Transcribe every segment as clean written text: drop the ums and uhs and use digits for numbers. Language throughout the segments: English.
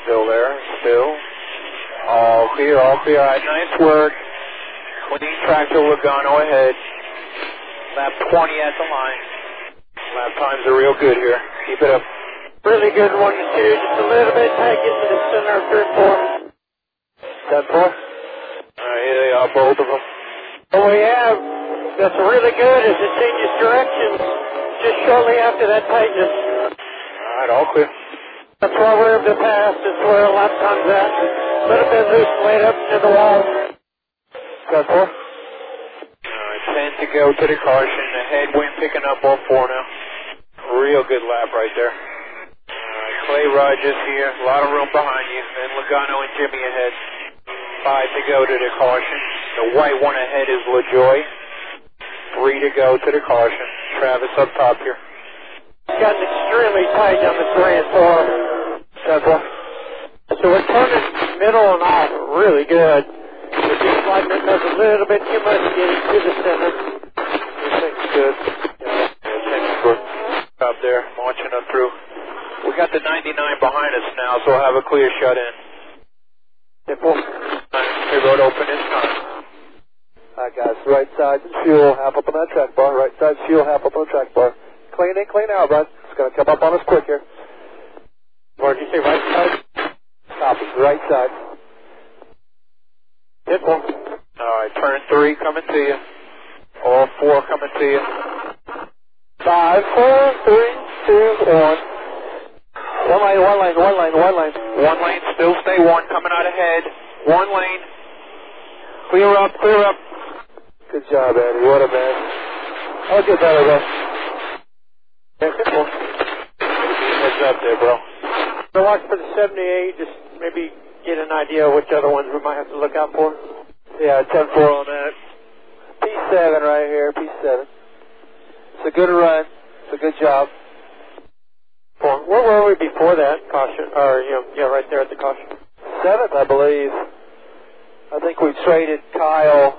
Still there, still. All clear, all clear. All right, nice work. Clean track to Logano ahead. Lap 20 at the line. Lap times are real good here. Keep it up. Really good 1 and 2. Just a little bit tight. Get to the center of turn 4. 10-4. All right, here they are, both of them. Oh, we have. That's really good as it changes direction just shortly after that tightness. All right, all clear. That's why we're able to pass. That's where a lap time's at. A little bit loose, laid up to the wall. 10-4. All right, 10 to go to the caution. The headwind picking up all 4 now. Real good lap right there. Clay Rogers here, a lot of room behind you, and Logano and Jimmy ahead. 5 to go to the caution. The white one ahead is LaJoy. 3 to go to the caution. Travis up top here. Gotten extremely tight on the 3 and 4. So we're turning middle and off really good. We're just sliding it a little bit too much to get it to the center. Everything's good. Yeah, good. Up there, launching up through. We got the 99 behind us now, so we'll have a clear shut in. Pit road open this time. Alright guys, right side fuel, half up on that track bar. Right side fuel, half up on the track bar. Clean in, clean out, bud. It's going to come up on us quick here. What did you say, right side? Stop it, right side. Alright, turn 3 coming to you. All 4 coming to you. 5, 4, 3, 2, 1. One lane. One lane, still stay 1, coming out ahead. 1 lane. Clear up. Good job, Eddie. What a man. I'll get better, bro. Heads up there, bro. So watch for the 78, just maybe get an idea of which other ones we might have to look out for. Yeah, 10-4 on that. P7 right here, P7. It's a good run. It's a good job. Where were we before that caution? Or, right there at the caution. 7th, I believe. I think we traded Kyle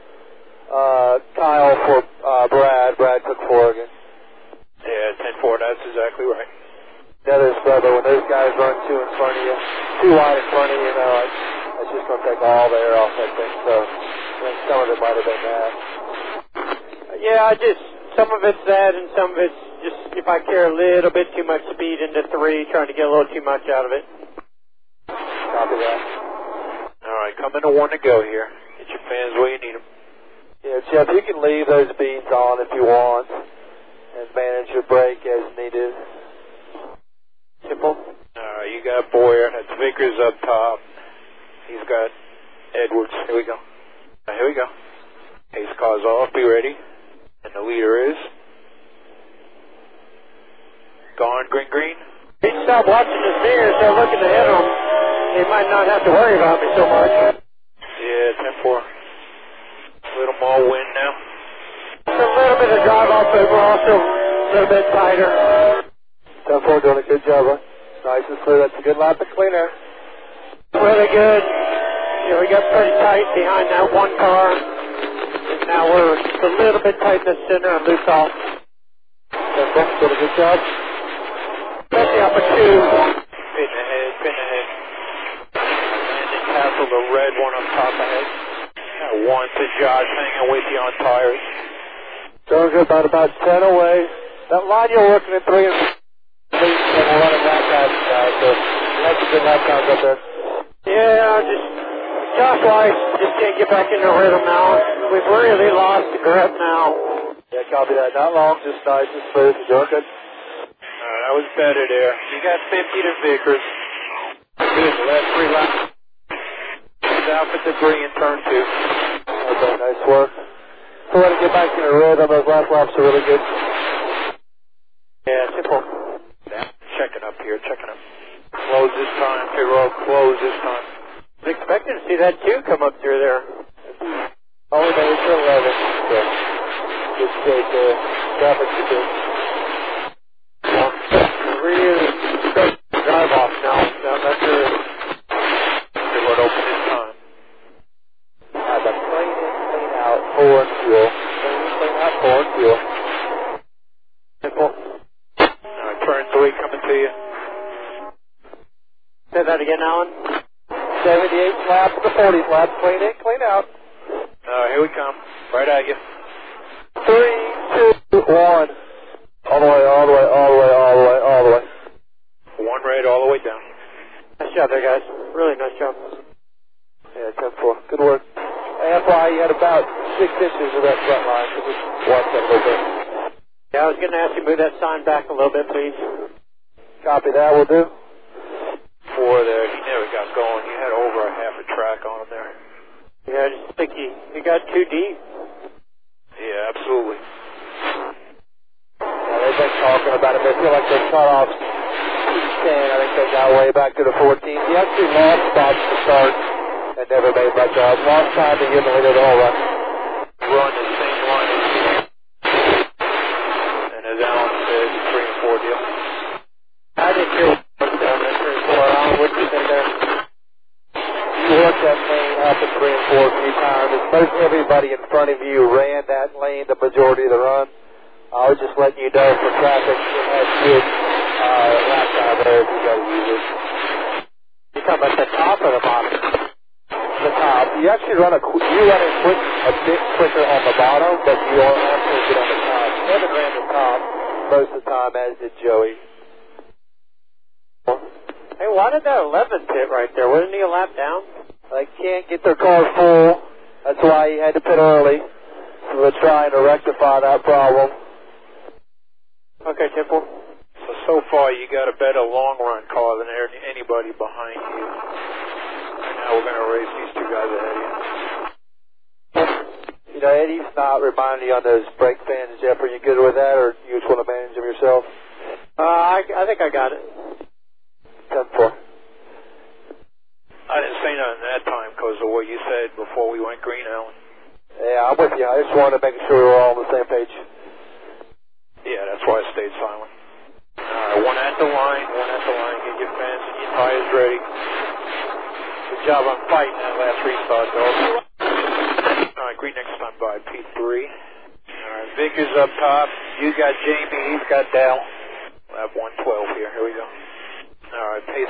for Brad. Brad took 4 again. Yeah, 10-4, that's exactly right. That is, brother, when those guys run 2 in front of you, 2 wide in front of you, it's just going to take all the air off that thing. So I think some of it might have been that. Yeah, some of it's that, and some of it's just if I carry a little bit too much speed into 3, trying to get a little too much out of it. Copy that. All right, coming to 1 to go here. Get your fans where you need them. Yeah, Jeff, you can leave those beads on if you want and manage your brake as needed. Simple. All right, you got Boyer. That's Vickers up top. He's got Edwards. Here we go. Here we go. Pace car's off. Be ready. And the leader is gone. Green. He stopped watching his mirrors. They're looking to hit him. He might not have to worry about me so much. Yeah, 10-4. A little more wind now. A little bit of drive off, but we're also a little bit tighter. 10-4 doing a good job, huh? Nice and clear. That's a good lap of clean air. Really good. We got pretty tight behind that one car. And now we're just a little bit tight in the center and loose off. 10-4 doing a good job. Especially up a 2. Pin ahead. Landon Castle, the red one up top ahead. One to Josh hanging with you on tires. Doing good, about 10 away. That line you're working in 3 and we're running that fast now, so that's a good lap times up there. Yeah, Josh Weiss just can't get back into rhythm now. We've really lost the grip now. Yeah, copy that. Not long, just nice and smooth. You're doing good. That was better there. You got 50 to Vickers. Good, the last 3 laps. He's out for debris in turn 2. Okay, nice work. So let it get back in the rhythm. Those last laps are really good. Yeah, simple. Checking up here. Close this time, payroll. Close this time. I was expecting to see that 2 come up through there. Only made it to 11. So, good state there. Traffic's good. Really good drive off now. That's good. Payroll open this time. Have a clean in, clean out, 4 and fuel. Clean out, 4 and fuel. Simple. Turn 3 coming to you. Say that again, Alan. 78 laps to 40 laps. Clean in, clean out. Here we come. Right at you. 3, 2, 1. All the way, all the way, all the way, all the way, all the way. One right all the way down. Nice job there, guys. Really nice job. Yeah, 10-4. Good work. FYI, you had about 6 inches of that front line, so just watch that a little bit. Yeah, I was going to ask you to move that sign back a little bit, please. Copy that, will do. 4 there. He never got going. You had over a half a track on him there. Yeah, I just think he got too deep. Yeah, absolutely. Yeah, they've been talking about it. They feel like they cut off 10. I think they got way back to the 14. He actually lost spots to start and never made much of. Lost time to get the lead of the whole run. Run the same line as you. And as Alan said, 3 and 4 deal. I didn't hear what was down there, 3 and 4. Alan, what did you think there? You worked that lane up at 3 and 4 a few times. Most everybody in front of you ran that lane the majority of the run. I was just letting you know for traffic, it has good lap time there if you got to use it. You're talking about the top or the bottom? The top. You actually run a bit quicker on the bottom, but you are also good on the top. Kevin ran the top most of the time, as did Joey. Hey, why did that 11 pit right there? Wasn't he a lap down? They can't get their car full. That's why he had to pit early. So we're trying to rectify that problem. Okay, 10-4. So far, you got a better long-run car than anybody behind you. And now we're going to race these 2 guys ahead of you. You know, Eddie's not reminding you on those brake pins, Jeff. Are you good with that, or you just want to manage them yourself? I think I got it. 10-4. I didn't say nothing that time because of what you said before we went green, Alan. Yeah, I'm with you. I just wanted to make sure we were all on the same page. Yeah, that's why I stayed silent. Alright, one at the line. Get your fence and your tires ready. Good job on fighting that last restart, though. Alright, green next time by P3. Alright, Vickers up top. You got Jamie, he's got Dal. We'll have 112 here. Here we go. Alright, pace.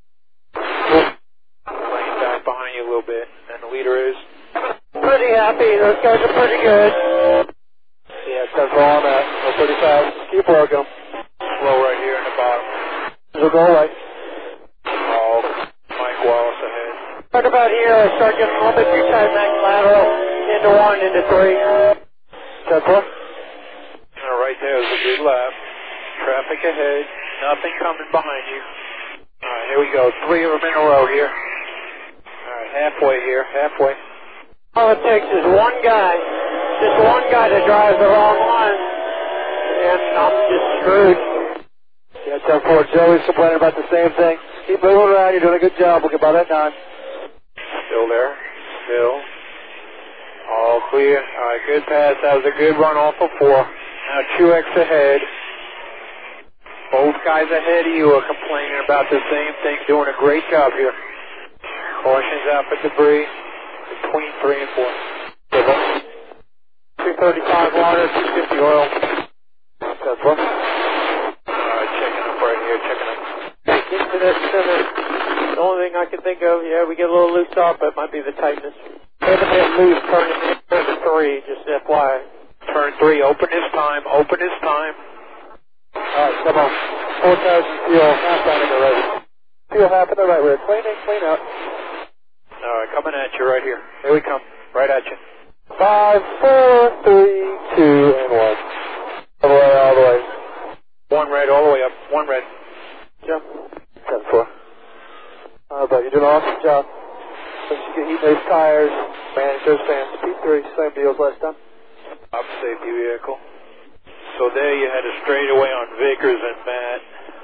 Laying back behind you a little bit. And the leader is? Pretty happy. Those guys are pretty good. Yeah, 10-4 on that. Go pretty fast. Keep working. Slow right here in the bottom. We'll go right. Oh, Mike Wallace ahead. What about here? I start getting a little bit too tight back lateral. Into 1, into 3. 10-4. Right there is a good lap. Traffic ahead. Nothing coming behind you. Alright, here we go. 3 of them in a row here. Alright, halfway here. Halfway. All it takes is one guy. Just one guy to drive the wrong one. And I'm just screwed. Yeah, 10-4. Joey's complaining about the same thing. Keep moving around. You're doing a good job. We'll get by that time. Still there. Still. All clear. Alright, good pass. That was a good run off of 4. Now Truex ahead. Both guys ahead of you are complaining about the same thing. Doing a great job here. Cautions out for debris. Between 3 and 4. 235 water, 250 oil. That's one. Checking up right here, checking up. Into that center. The only thing I can think of, yeah, we get a little loose off, but it might be the tightness. Haven't been loose turning into 3, just FYI. Turn 3, open this time, open this time. Alright, come on. 4,000 fuel, half down in the right. Fuel half in the right. We're clean in, clean out. Alright, coming at you right here. Here we come, right at you. 5, 4, 3, 2, and 1. All the way, all the way. 1 red, all the way up. 1 red. Jump. 10-4. But you're doing an awesome job. Once you get heat those tires, manage those fans. P3, same deal as last time. Up safety vehicle. So there you had a straightaway on Vickers and Matt.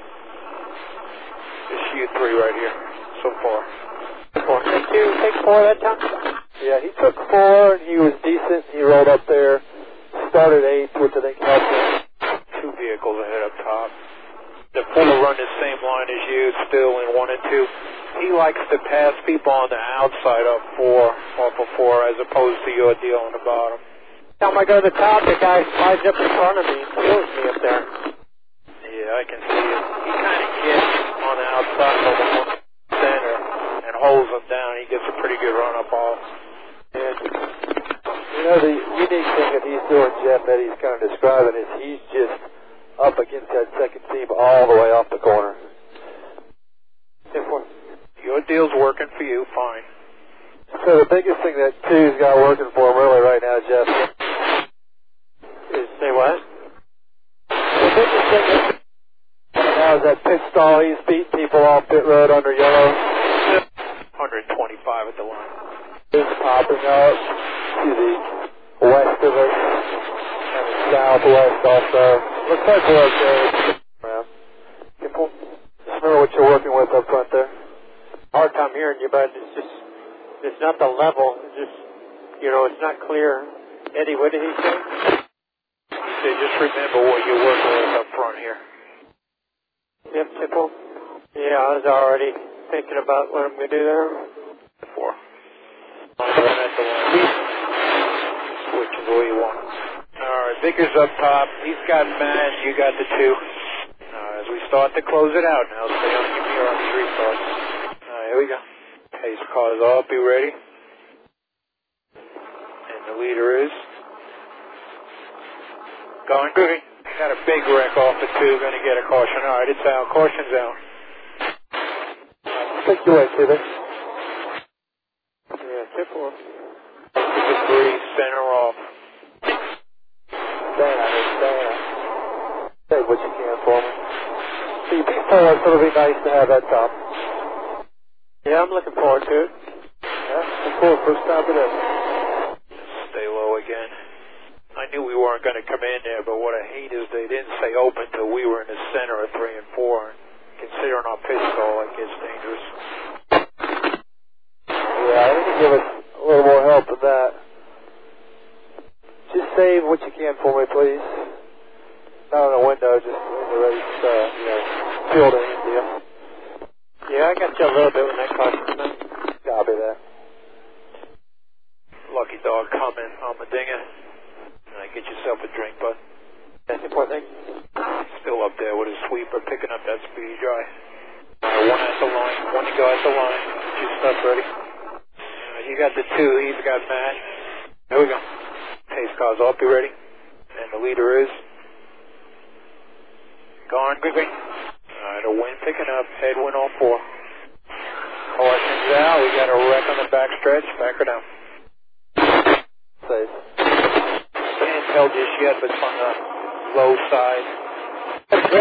It's you 3 right here, so far. Take 4 that time? Yeah, he took 4 and he was decent. He rolled up there, started 8th, which I think helped him. 2 vehicles ahead up top. The fuller run the same line as you, still in 1 and 2. He likes to pass people on the outside off of 4, as opposed to your deal on the bottom. Time I go to the top, the guy slides up in front of me and kills me up there. Yeah, I can see it. He kind of gets on the outside of the he gets a pretty good run up all. And, you know, the unique thing that he's doing, Jeff, that he's kind of describing is he's just up against that second seam all the way off the corner. Your deal's working for you, fine. So the biggest thing that two's got working for him really right now, Jeff, is say what? The biggest thing right now is that pit stall. He's beating people off pit road under yellow. 125 at the line. It's popping up to the west of us and the southwest also. Looks like we're okay. Just remember what you're working with up front there. Hard time hearing you, but it's not the level. It's just, you know, it's not clear. Eddie, what did he say? He said, just remember what you're working with up front here. Yep, Tipple. Yeah, I was already thinking about what I'm going to do there. 4. At the line. Switch is the way you want. Alright, Vickers up top. He's got Matt. You got the 2. As we start to close it out now, stay on your mirror on these restarts. Alright, here we go. Pace cars up, be ready. And the leader is going green. Got a big wreck off the 2, going to get a caution. Alright, it's out. Caution's out. Take your way, Tibbet. Yeah, tip 4. The 3, center off. Stand. Take what you can for me. See, before it's going to be nice to have that top. Yeah, I'm looking forward to it. Yeah, cool. First stop it in. Stay low again. I knew we weren't going to come in there, but what I hate is they didn't stay open till we were in the center of 3 and 4. Considering our pit stall, it gets dangerous. Yeah, I need to give us a little more help than that. Just save what you can for me, please. Not in the window, just in the race, field in India. Yeah, I got you a little bit when that caution came in. Copy that. Lucky dog coming on the dinger. Get yourself a drink, bud. That's the important thing. Still up there with his sweeper, picking up that speedy dry. 1 at the line, 1 to go at the line. Get your stuff ready. You got the 2, he's got Matt. There we go. Pace car's up, you ready? And the leader is gone, green. Alright, a wind picking up, headwind on 4. Caution's out, we got a wreck on the back stretch, back her down. Safe. Can't tell just yet, but it's on the low side. Stay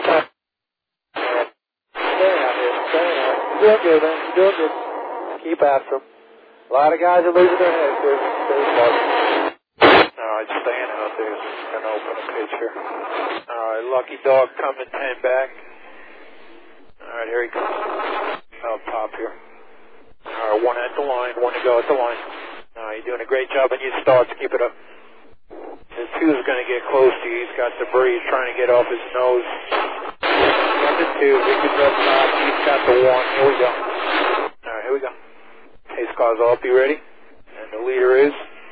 out here. Doing good, man. Doing good. Keep after them. A lot of guys are losing their heads here. Alright, staying out there. Gonna open a pitch here. Alright, Lucky Dog coming 10 back. Alright, here he comes. Up top here. Alright, 1 at the line, 1 to go at the line. Alright, you're doing a great job on your starts. Keep it up. The 2's going to get close to you. He's got debris. He's trying to get off his nose. Got the 2. Victor's up top. He's got the 1. Here we go. Alright, here we go. Pace car's up. You ready? And the leader is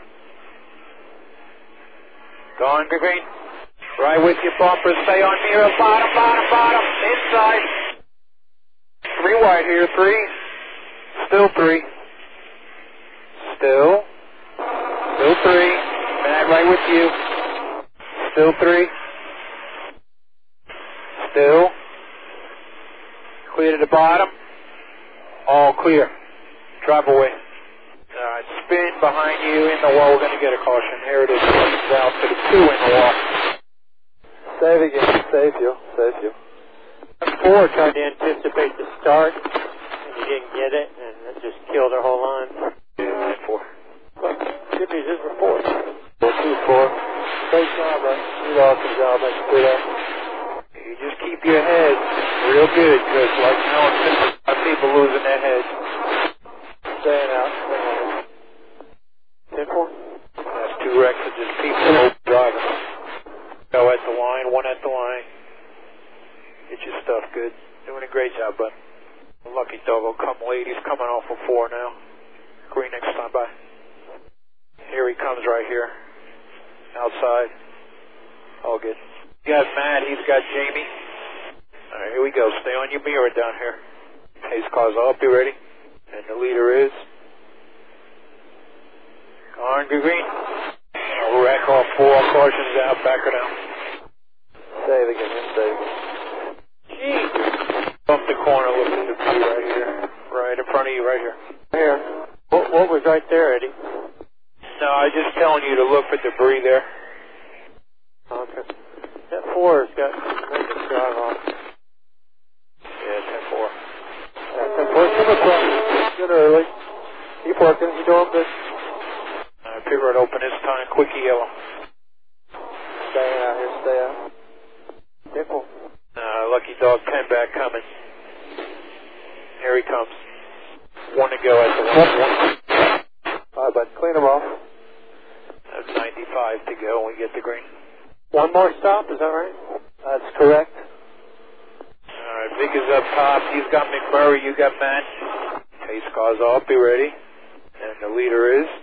gone, green. Right with your bumper. Stay on mirror. Bottom. Inside. 3 wide here. 3. Still 3. Still 3. Matt, right with you. Still 3. Still. Clear to the bottom. All clear. Drive away. Alright, spin behind you in the wall. We're going to get a caution. Here it is. Comes out to the 2 in the wall. Save again. Save you. 4 tried to anticipate the start, and he didn't get it, and it just killed our whole line. Yeah, 4. But good news is we're 4. 2-4. Great job, man. You did an awesome job, man. Do that. You just keep your head real good, because like now I'm people losing their heads. Staying out. 10-4. That's 2 wrecks of just people driving. Go at the line, 1 at the line. Get your stuff good. Doing a great job, bud. Lucky Dog will come late. He's coming off of 4 now. Green next time by. Here he comes right here. Outside. All good. You got Matt. He's got Jamie. All right, here we go. Stay on your mirror down here. Pace car's up. You ready? And the leader is on green. Wreck off 4, cautions out, back her down. Save again, save again. Jeez. Off the corner, looking at the view right here. Right in front of you, right here. Here. What was right there, Eddie? No, I was just telling you to look for debris there. Okay. That 4 has got tremendous drive on. Yeah, 10-4. Yeah, 10-4. Super close. Good early. Keep working. You're doing good. Figure it open this time. Quickie yellow. Stay out here, stay out. Nickel. Lucky dog 10 back coming. Here he comes. 1 to go at the 1. All right, bud. Clean them off. That's 95 to go when we get the green. One more stop, is that right? That's correct. All right, Vic is up top. He's got McMurray. You got Matt. Pace cars off. Be ready. And the leader is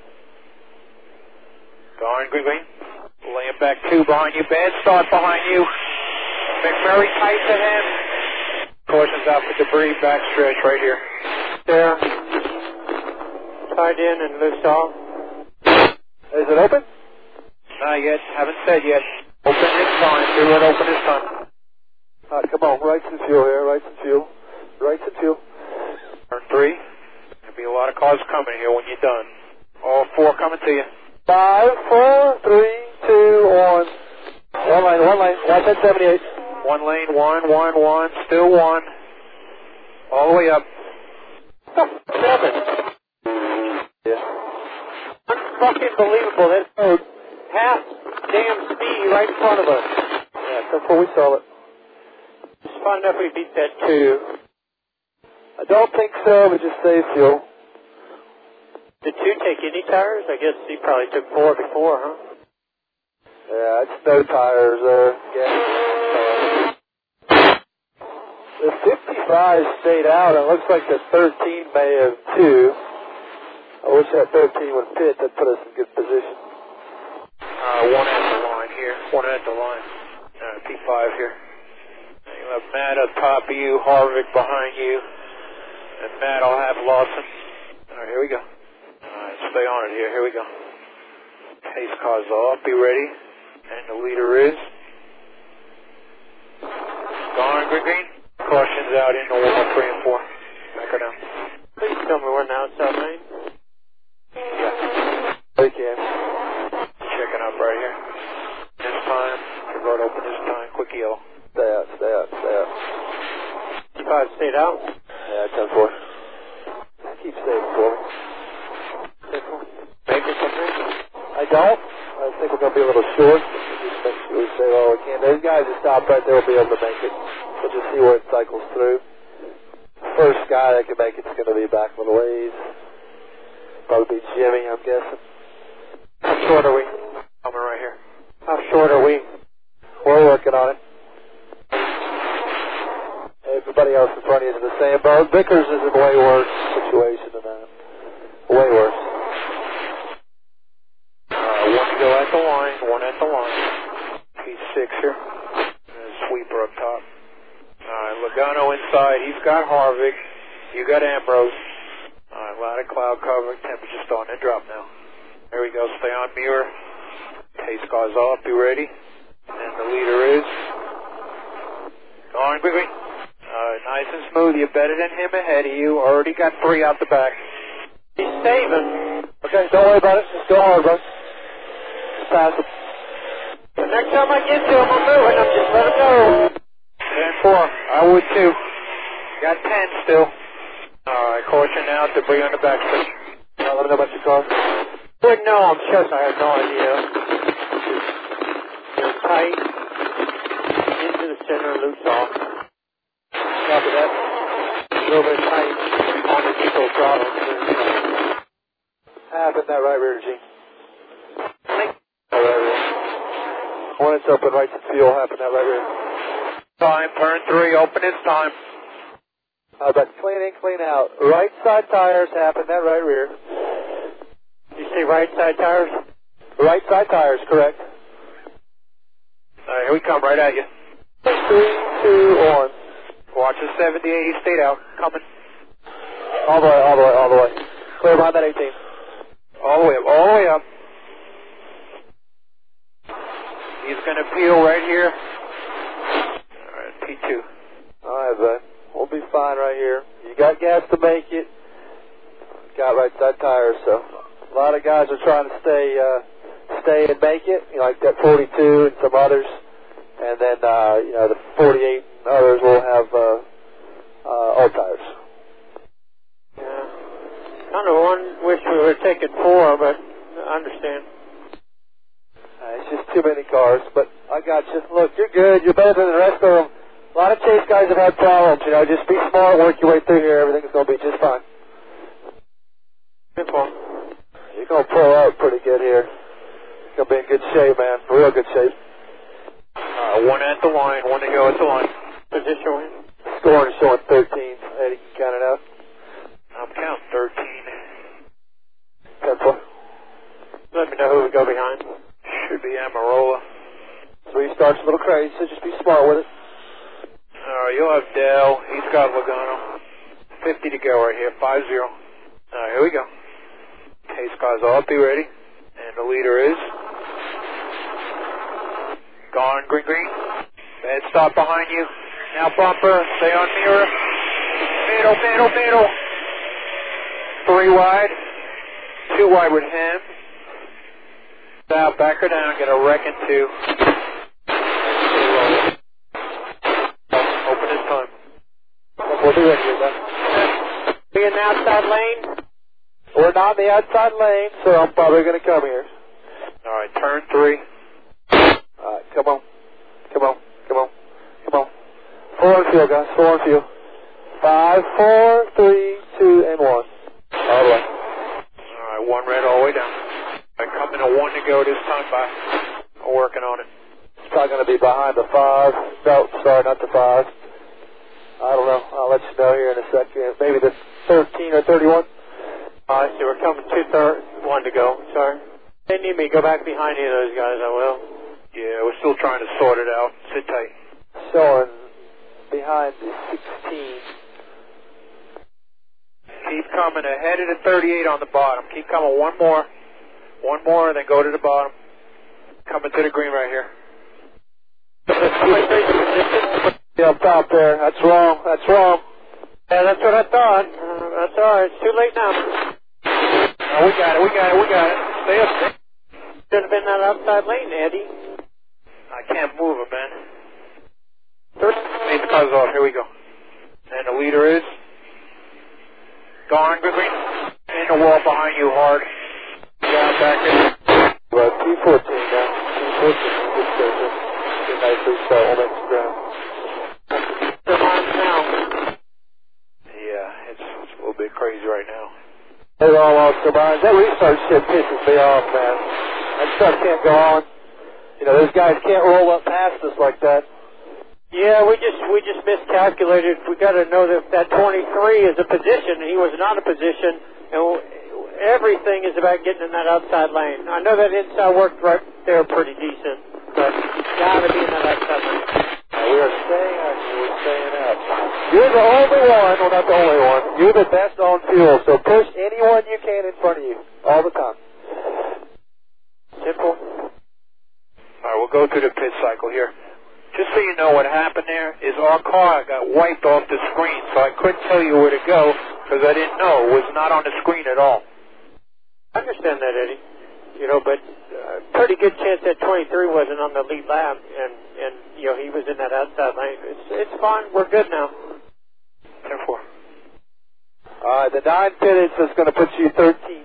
going green. Laying back 2 behind you. Bad start behind you. McMurray tight to him. Cautions out for debris. Backstretch right here. There. Tied in and loose off. Is it open? Not yet. Haven't said yet. Open this time. Do it open this time. All right, come on. Rights and fuel here. Rights and fuel. Rights and fuel. Turn 3. There'll be a lot of cars coming here when you're done. All 4 coming to you. 5, 4, 3, 2, 1. One lane, 11078. 1 lane, 1, still 1. All the way up. 7. Yeah. Fucking believable. That rode half damn speed right in front of us. Yeah, before we saw it. It's fun enough we beat that 2. I don't think so, but just save fuel. Did 2 take any tires? I guess he probably took 4 before, huh? Yeah, it's no tires there. The 55 stayed out. It looks like the 13 may have too. I wish that 13 would fit. That put us in good position. 1 at the line here. 1 at the line. P5 here. You have Matt up top of you, Harvick behind you, and Matt will have Lawson. All right, here we go. All right, stay on it here. Here we go. Pace cars off. Be ready. And the leader is going green. Cautions out in the 1, 3, and 4. Back her down. Please tell me we're in the outside lane. Yeah. We can. Checking up right here. This time. Convert open this time. Quick yellow. Stay out, stay out, stay out. 5 stayed out. Yeah, 10-4. Keep saving for me. Make it something. I don't. I think we're going to be a little short. Just make sure we save all we can. Those guys that stop right there will be able to make it. We'll just see where it cycles through. First guy that can make it's going to be back a little ways. Probably be Jimmy, I'm guessing. How short are we? Coming right here. How short are we? We're working on it. Everybody else in front of you is in the same boat. Vickers is in a way worse situation than that. Way worse. 1 to go at the line. 1 at the line. P6 here. And sweeper up top. Alright, Logano inside. He's got Harvick. You got Ambrose. Alright, a lot of cloud cover. Temperature starting to drop now. There we go. Stay on mirror. Pace cars off. Be ready. And the leader is going quickly. Nice and smooth. You're better than him ahead of you. Already got 3 out the back. He's saving. Okay, don't worry about it. Just go hard, bro. Just pass it. The next time I get to him, I'm moving. I'm just let him go. 10-4. I would too. Got 10 still. Alright, caution now. Debris on the back stretch. Let me know about your car. Wouldn't know. I'm sure I have no idea. Just tight. Into the center, loose off. Copy that. A little bit tight on the eco throttle. Half in that right rear, Gene. Right rear. When it's open, right to fuel, half in that right rear. Time, turn 3, open this time. How about clean in, clean out? Right side tires, half in that right rear. You say right side tires? Right side tires, correct. Alright, here we come, right at you. 3, 2, 1. Watch the 70, 80, stayed out. Coming. All the way. Clear behind that 18. All the way up. He's going to peel right here. All right, P2. All right, bud. We'll be fine right here. You got gas to make it. Got right side tires, so a lot of guys are trying to stay and make it, like that 42 and some others, and then the 48 and others will have old tires. Yeah, kind of wish we were taking 4, but I understand. It's just too many cars, but I got you. Look, you're good. You're better than the rest of them. A lot of chase guys have had problems. Just be smart, work your way through here. Everything's going to be just fine. You're going to pull out pretty good here. You're going to be in good shape, man. Real good shape. One at the line, one to go at the line. Position. Scoring showing 13. Eddie can count it out. I'm counting 13. 10-4. Let me know who we go behind. Should be Amarola. So he starts a little crazy, so just be smart with it. You'll have Dell. He's got Logano. 50 to go right here. 5-0. Here we go. Pace cars all be ready. And the leader is gone, green. Bad stop behind you. Now bumper. Stay on mirror. Middle. 3 wide. 2 wide with him. Now back her down. Get a wreck in 2. Open this time. We'll be ready with that. Be in the outside lane. We're not in the outside lane, so I'm probably going to come here. All right, turn 3. All right, come on. 4 on fuel, guys. 4 on fuel. 5, 4, 3, 2, and 1. All the way. All right, 1 red all the way down. I come in a 1 to go this time by. I'm working on it. It's probably going to be behind the 5. No, sorry, not the 5. I don't know. I'll let you know here in a second. Maybe the 13 or 31. All right, so we're coming 1 to go. Sorry. If they need me to go back behind any of those guys, I will. Yeah, we're still trying to sort it out. Sit tight. Showing behind the 16. Keep coming ahead of the 38 on the bottom. Keep coming. One more, and then go to the bottom. Coming to the green right here. Yeah, up top there. That's wrong. Yeah, that's what I thought. That's all right. It's too late now. Oh, we got it. Stay up. Should have been that outside lane, Eddie. I can't move it, man. Pace car's off. Here we go. And the leader is gone, green. In the wall behind you, hard. Yeah, back in. Well, T14 now. T14 good station. Good nicely start on that ground. They're on now. Yeah, it's a little bit crazy right now. They're all off the lines. That restart shit pisses me off, man. That stuff can't go on. Those guys can't roll up past us like that. Yeah, we just miscalculated. We got to know that 23 is a position, and he was not a position, and everything is about getting in that outside lane. I know that inside worked right there pretty decent, but you got to be in that outside lane. We are staying out here. We're staying out. You're the only one, well, not the only one. You're the best on fuel, so push anyone you can in front of you all the time. Simple. All right, we'll go through the pit cycle here. Just so you know, what happened there is our car got wiped off the screen, so I couldn't tell you where to go because I didn't know. It was not on the screen at all. I understand that, Eddie. But pretty good chance that 23 wasn't on the lead lap, and he was in that outside lane. It's fine. We're good now. 10-4. All right, the 9 pitted is going to put you 13th.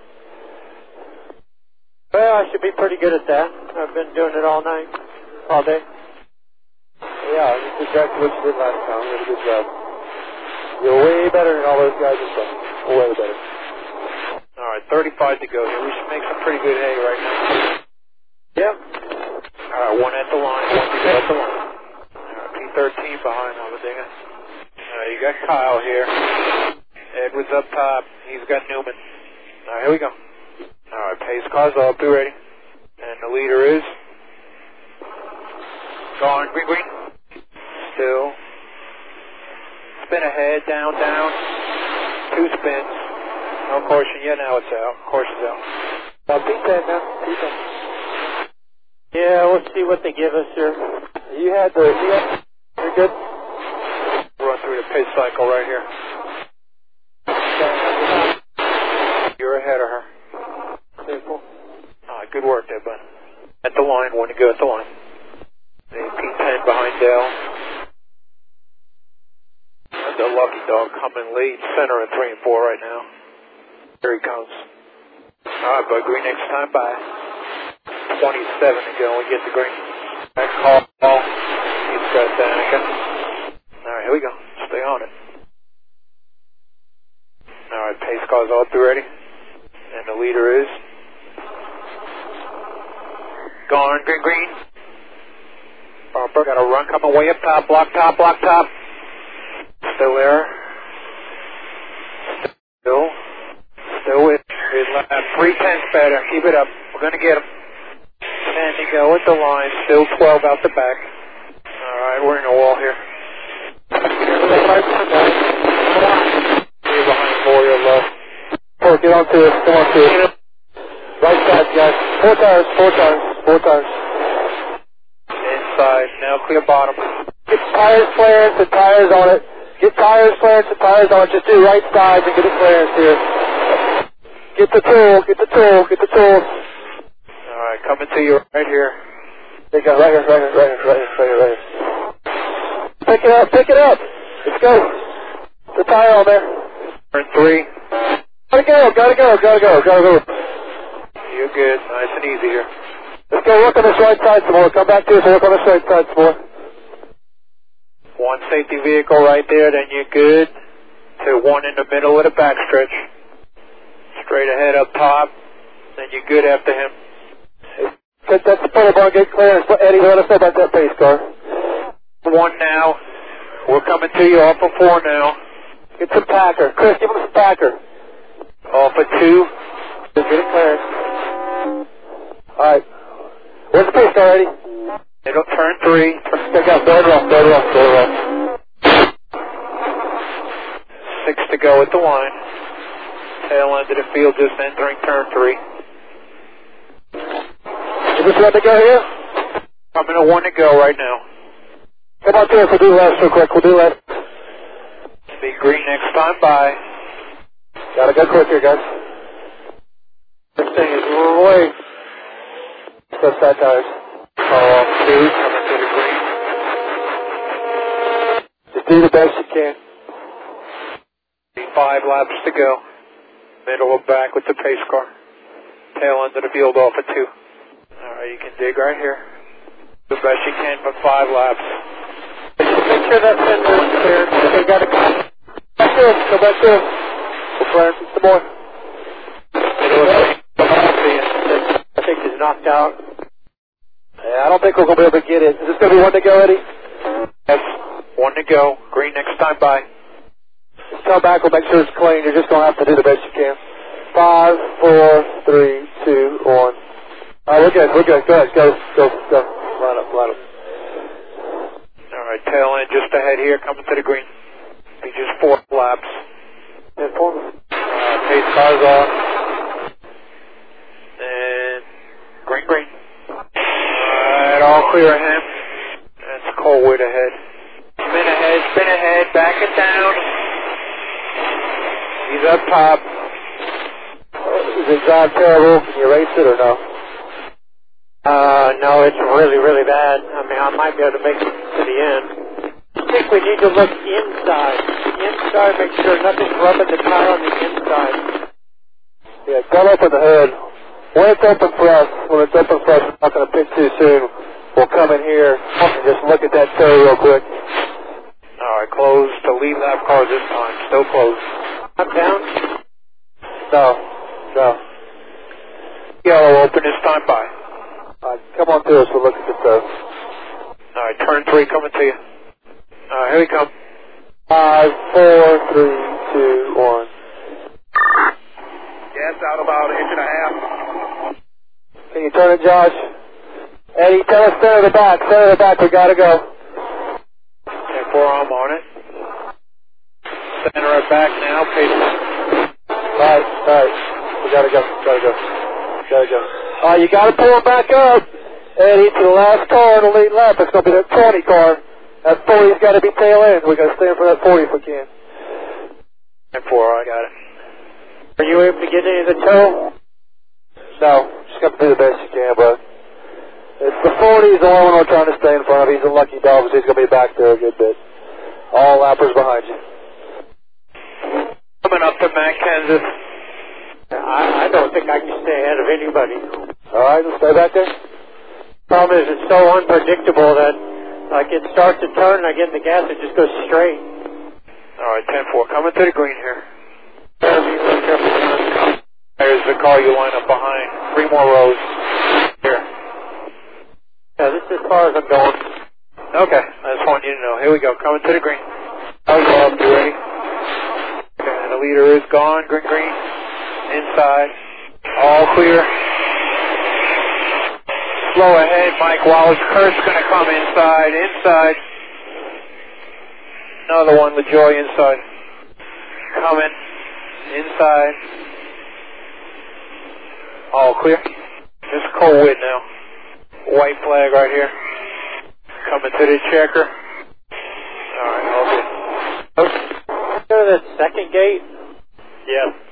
Well, I should be pretty good at that. I've been doing it all night, all day. Yeah, that's exactly what you did last time. You did a good job. You're way better than all those guys in front. Way better. All right, 35 to go here. We should make some pretty good hay right now. Yep. All right, 1 at the line, 1 to go at the line. All right, P13 behind Alvadiga. You got Kyle here. Edwards up top. He's got Newman. All right, here we go. All right, pace cars up. Be ready. And the leader is gone, green. Still. Spin ahead, down. 2 spins. No caution yet, now it's out. Caution's out. P10 now. P10. Yeah, we'll see what they give us here. You're good? Run through the pit cycle right here. You're ahead of her. Simple. Good work there, bud. At the line, one to go at the line. The P10 behind Dale. And the lucky dog coming lead, center of 3 and 4 right now. Here he comes. All right, bud, green next time by. 27 to go, we get the green. Back call. He's got Danica. All right, here we go. Stay on it. All right, pace cars all through ready. And the leader is gone, green, green. Bumper, got a run coming way up top, block top, block top. Still there. Still with it. 3/10 better. Keep it up. We're going to get him. 10 to go at the line. Still 12 out the back. All right, we're in a wall here. You're behind 4, you're low. 4, get on to it. Come on to it. Right side, guys. 4 tires, 4 tires, 4 tires. Inside, now clear bottom. Get tires clearance and tires on it. Get tires clearance and tires on it. Just do right side and get the clearance here. Get the tool, get the tool, get the tool. All right, coming to you right here. There you go, right here. Pick it up, pick it up. Let's go. The tire on there. Turn 3. Gotta go. You're good. Nice and easy here. Let's go work on this right side some more. Come back to us and work on this right side some more. 1 safety vehicle right there, then you're good. To 1 in the middle of the backstretch. Straight ahead up top, then you're good after him. That's the point of our get clearance. Eddie, let us know about that pace car. 1 now. We're coming to you off of 4 now. Get some Packer. Chris, give him some Packer. Off of 2. Just get it clearance. Alright. Where's the pace car, Eddie? It'll turn 3. Check out, third rough. 6 to go at the line. Tail end of the field just entering turn 3. Is this one to go here? Coming to 1 to go right now. Come on to us, we'll do left real quick, Be green next time by. Gotta go quick here, guys. This thing is way. Left side tires. Call off 2, coming to the green. Just do the best you can. 5 laps to go. Middle of back with the pace car. Tail end of the field off of 2. Alright, you can dig right here. The best you can for 5 laps. Make sure that fender is clear. They got to go back to us. Go back to us. We'll clear some more. I think he's knocked out. Yeah, I don't think we're going to be able to get it. Is this going to be 1 to go, Eddie? Yes, 1 to go. Green next time by. Just come back. We'll make sure it's clean. You're just going to have to do the best you can. 5, 4, 3, 2, 1. All right, we're good. Go ahead. Go. Line up. All right, tail end just ahead here, coming to the green. Be just 4 laps. And 4. Pace cars off. And green. All right, all clear of him. That's Colwood ahead. Spin ahead, back it down. He's up top. Is it drive terrible? Can you race it or no? No, it's really, really bad. I mean, I might be able to make it to the end. I think we need to look inside. Make sure nothing's rubbing the tire on the inside. Yeah, don't open the hood. When it's open for us, we're not going to pit too soon. We'll come in here and just look at that toe real quick. All right, closed to lead lap car this time. Still closed. Up down? No. Yellow open this time by. Come on to us. We'll look at the toe. All right, turn 3 coming to you. All right, here we come. 5, 4, 3, 2, 1. Gas out about 1.5 inches. Can you turn it, Josh? Eddie, tell us center the back. We gotta go. And 4 arm on it. Center it back now. Pace. Alright. We gotta go. You gotta pull him back up. Eddie, to the last car in the lead lap. It's gonna be that 20 car. That 40's gotta be tail end. We gotta stand for that 40 if we can. And 4, I got it. Are you able to get any of the tow? No, just got to do the best you can, bud. It's the 40, he's the only one we're trying to stay in front of. He's a lucky dog, so he's going to be back there a good bit. All lappers behind you. Coming up to Mac, Kansas. I don't think I can stay ahead of anybody. All right, let's stay back there. Problem is, it's so unpredictable that like it starts to turn and I get in the gas, it just goes straight. All right, 10-4, coming to the green here. There's the car you line up behind. 3 more rows. Here. Yeah, this is as far as I'm going. Okay, I just want you to know. Here we go, coming to the green. I'll go up, you ready? Okay, and the leader is gone. Green. Inside. All clear. Slow ahead, Mike Wallace. Kurt's going to come inside. Another one, LaJoy inside. Coming. Inside. All clear. Just Cole Witt now. White flag right here. Coming to the checker. Alright, all good. Go to the second gate? Yeah.